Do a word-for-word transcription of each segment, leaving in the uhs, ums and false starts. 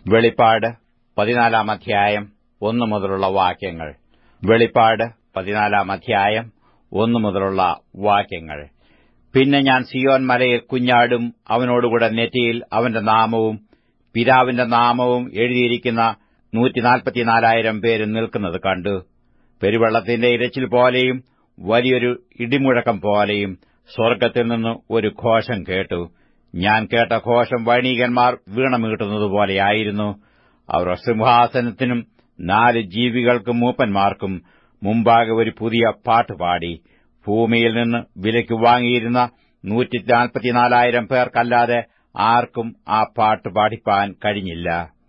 വെളിപ്പാട് പതിനാലാം അധ്യായം ഒന്നു മുതലുള്ള വാക്യങ്ങൾ. വെളിപ്പാട് പതിനാലാം അധ്യായം ഒന്നു മുതലുള്ള വാക്യങ്ങൾ. പിന്നെ ഞാൻ സിയോൻ മലയിൽ കുഞ്ഞാടും അവനോടുകൂടെ നെറ്റിയിൽ അവന്റെ നാമവും പിതാവിന്റെ നാമവും എഴുതിയിരിക്കുന്ന നൂറ്റിനാൽപ്പത്തിനാലായിരം പേരും നിൽക്കുന്നത് കണ്ടു. പെരുവെള്ളത്തിന്റെ ഇരച്ചിൽ പോലെയും വലിയൊരു ഇടിമുഴക്കം പോലെയും സ്വർഗ്ഗത്തിൽ നിന്ന് ഒരു ഘോഷം കേട്ടു. ഞാൻ കേട്ട ഘോഷം വൈണികന്മാർ വീണമീട്ടുന്നതുപോലെയായിരുന്നു. അവർ സിംഹാസനത്തിനും നാല് ജീവികൾക്കും മൂപ്പന്മാർക്കും മുമ്പാകെ ഒരു പുതിയ പാട്ടുപാടി. ഭൂമിയിൽ നിന്ന് വിലയ്ക്ക് വാങ്ങിയിരുന്ന നൂറ്റി നാൽപ്പത്തിനാലായിരം പേർക്കല്ലാതെ ആർക്കും ആ പാട്ട് പാടിപ്പാൻ കഴിഞ്ഞില്ല.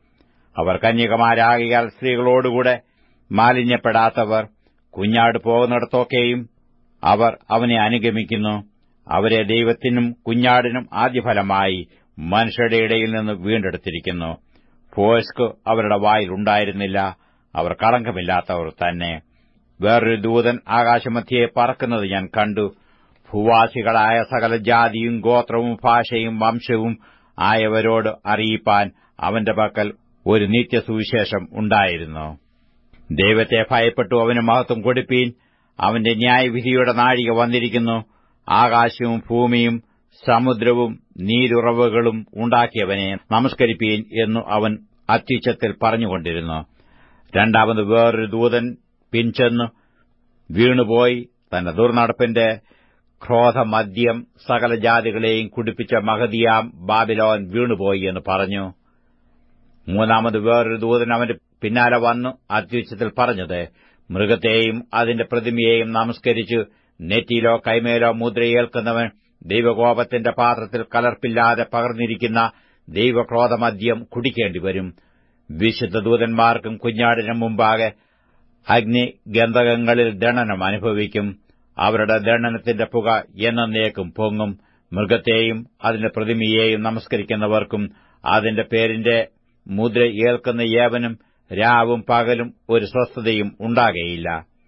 അവർ കന്യകമാരാകിയാൽ സ്ത്രീകളോടുകൂടെ മാലിന്യപ്പെടാത്തവർ. കുഞ്ഞാട് പോകുന്നിടത്തൊക്കെയും അവർ അവനെ അനുഗമിക്കുന്നു. അവരെ ദൈവത്തിനും കുഞ്ഞാടിനും ആദ്യഫലമായി മനുഷ്യരുടെ ഇടയിൽ നിന്ന് വീണ്ടെടുത്തിരിക്കുന്നു. ഭോഷ്ക് അവരുടെ വായിൽ ഉണ്ടായിരുന്നില്ല. അവർ കളങ്കമില്ലാത്തവർ തന്നെ. വേറൊരു ദൂതൻ ആകാശമധ്യേ പറക്കുന്നത് ഞാൻ കണ്ടു. ഭൂവാസികളായ സകല ജാതിയും ഗോത്രവും ഭാഷയും വംശവും ആയവരോട് അറിയിപ്പാൻ അവന്റെ പക്കൽ ഒരു നിത്യസുവിശേഷം ഉണ്ടായിരുന്നു. ദൈവത്തെ ഭയപ്പെട്ടു അവന് മഹത്വം കൊടുപ്പീൻ. അവന്റെ ന്യായവിധിയുടെ നാഴിക വന്നിരിക്കുന്നു. ആകാശവും ഭൂമിയും സമുദ്രവും നീരുറവുകളും ഉണ്ടാക്കിയവനെ നമസ്കരിപ്പീൻ എന്നു അവൻ അത്യുച്ചത്തിൽ പറഞ്ഞുകൊണ്ടിരുന്നു. രണ്ടാമത് വേറൊരു ദൂതൻ പിൻചെന്നു വീണുപോയി. തന്റെ ദുർനടപ്പിന്റെ ക്രോധമദ്യം സകല ജാതികളെയും കുടിപ്പിച്ച മഹതിയാം ബാബിലോൻ വീണുപോയി എന്ന് പറഞ്ഞു. മൂന്നാമത് വേറൊരു ദൂതൻ അവന്റെ പിന്നാലെ വന്നു അത്യുച്ചത്തിൽ പറഞ്ഞത്, മൃഗത്തെയും അതിന്റെ പ്രതിമയെയും നമസ്കരിച്ചു നെറ്റിയിലോ കൈമേലോ മുദ്രയേൽക്കുന്നവൻ ദൈവകോപത്തിന്റെ പാത്രത്തിൽ കലർപ്പില്ലാതെ പകർന്നിരിക്കുന്ന ദൈവക്രോധമദ്യം കുടിക്കേണ്ടിവരും. വിശുദ്ധ ദൂതന്മാർക്കും കുഞ്ഞാടിനും മുമ്പാകെ അഗ്നിഗന്ധകങ്ങളിൽ ദണ്ഡനം അനുഭവിക്കും. അവരുടെ ദണ്ഡനത്തിന്റെ പുക എന്നേക്കും പൊങ്ങും. മൃഗത്തെയും അതിന്റെ പ്രതിമയെയും നമസ്കരിക്കുന്നവർക്കും അതിന്റെ പേരിന്റെ മുദ്ര ഏൽക്കുന്ന ഏവനും രാവും പകലും ഒരു സ്വസ്ഥതയും ഉണ്ടാകയില്ല.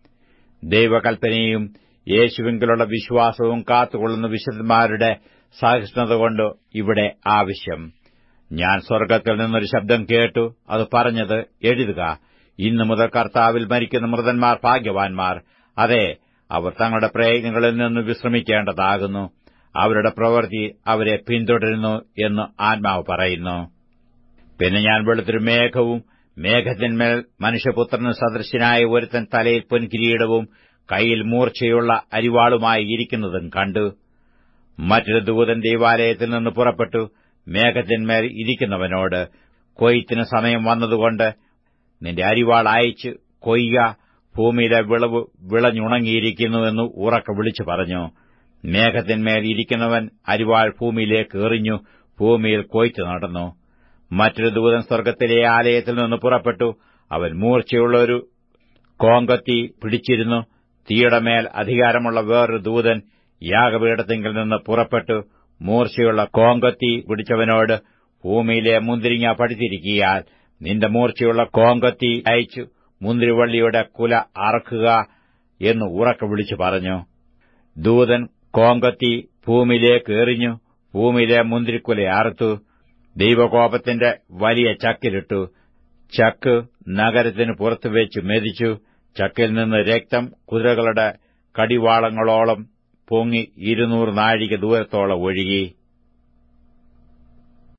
ദൈവകൽപ്പനയും യേശുവിങ്കലുള്ള വിശ്വാസവും കാത്തുകൊള്ളുന്ന വിശുദ്ധന്മാരുടെ സഹിഷ്ണുതകൊണ്ട് ഇവിടെ ആവശ്യം. ഞാൻ സ്വർഗ്ഗത്തിൽ നിന്നൊരു ശബ്ദം കേട്ടു. അത് പറഞ്ഞത്, എഴുതുക, ഇന്നു മുതൽ കർത്താവിൽ മരിക്കുന്ന മൃതന്മാർ ഭാഗ്യവാന്മാർ. അതെ, അവർ തങ്ങളുടെ പ്രയത്നങ്ങളിൽ നിന്ന് വിശ്രമിക്കേണ്ടതാകുന്നു. അവരുടെ പ്രവൃത്തി അവരെ പിന്തുടരുന്നു എന്ന് ആത്മാവ് പറയുന്നു. പിന്നെ ഞാൻ വെളുത്തൊരു മേഘവും മേഘത്തിന്മേൽ മനുഷ്യപുത്രന് സദൃശനായ ഒരുത്തൻ തലയിൽ പൊൻകിരീടവും കൈയിൽ മൂർച്ചയുള്ള അരിവാളുമായി ഇരിക്കുന്നതും കണ്ടു. മറ്റൊരു ദൂതൻ ദൈവാലയത്തിൽ നിന്ന് പുറപ്പെട്ടു മേഘത്തിന്മേൽ ഇരിക്കുന്നവനോട്, കൊയ്ത്തിന് സമയം വന്നതുകൊണ്ട് നിന്റെ അരിവാൾ അയച്ച് കൊയ്യുക, ഭൂമിയിലെ വിളവ് വിളഞ്ഞുണങ്ങിയിരിക്കുന്നുവെന്ന് ഉറക്കെ വിളിച്ചു പറഞ്ഞു. മേഘത്തിന്മേൽ ഇരിക്കുന്നവൻ അരിവാൾ ഭൂമിയിലേക്ക് എറിഞ്ഞു. ഭൂമിയിൽ കൊയ്ത്ത് നടന്നു. മറ്റൊരു ദൂതൻ സ്വർഗ്ഗത്തിലെ ആലയത്തിൽ നിന്ന് പുറപ്പെട്ടു. അവൻ മൂർച്ചയുള്ള ഒരു കോങ്കത്തി പിടിച്ചിരുന്നു. തീയുടെ മേൽ അധികാരമുള്ള വേറൊരു ദൂതൻ യാഗപീഠത്തിങ്കിൽ നിന്ന് പുറപ്പെട്ടു മൂർച്ചയുള്ള കോങ്കത്തി പിടിച്ചവനോട്, ഭൂമിയിലെ മുന്തിരിങ്ങ പഴുത്തിരിക്കിയാൽ നിന്റെ മൂർച്ചയുള്ള കോങ്കത്തി അയച്ചു മുന്തിരിവള്ളിയുടെ കുല അറക്കുക എന്ന് ഉറക്കെ വിളിച്ചു പറഞ്ഞു. ദൂതൻ കോങ്കത്തി ഭൂമിയിലേക്ക് എറിഞ്ഞു. ഭൂമിയിലെ മുന്തിരിക്കുല അറുത്തു. ദൈവകോപത്തിന്റെ വലിയ ചക്കിലിട്ടു. ചക്ക് നഗരത്തിന് പുറത്തുവെച്ച് മെതിച്ചു. ചക്കിൽ നിന്ന് രക്തം കുതിരകളുടെ കടിവാളങ്ങളോളം പൊങ്ങി ഇരുന്നൂറ് നാഴിക ദൂരത്തോളം ഒഴുകി.